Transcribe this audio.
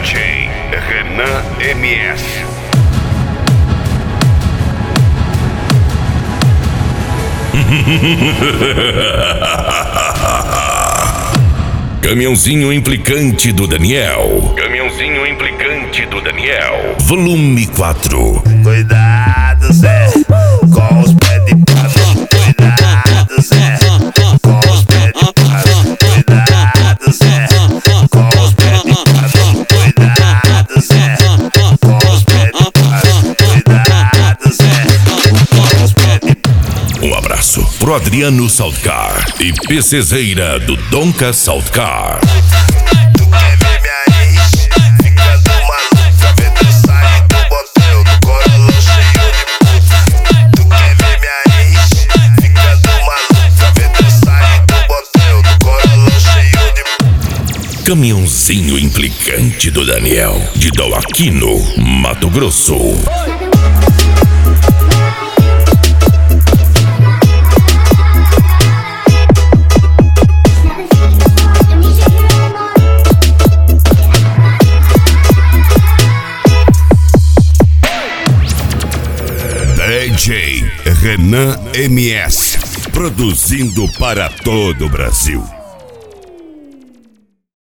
DJ Renan MS. Caminhãozinho implicante do Daniel. Caminhãozinho implicante do Daniel. Volume 4. Cuidado, Zé, com os pés de passo. Cuidado, Zé, com os pés de passo. Cuidado, Zé, com os pés de passo. Cuidado, Zé, com os pés de passo. Cuidado, Zé, com os pés de passo. Um abraço pro Adriano Saltcar e PCzeira do Donca Saltcar. Tu quer ver minha ex? Fica do maluca, vê tu sair do botel, do corolão cheio de puta. Tu quer ver minha ex? Fica do maluca, vê tu sair do botel, do corolão cheio de puta. Caminhãozinho implicante do Daniel, de Dom Aquino, Mato Grosso. DJ Renan MS, produzindo para todo o Brasil.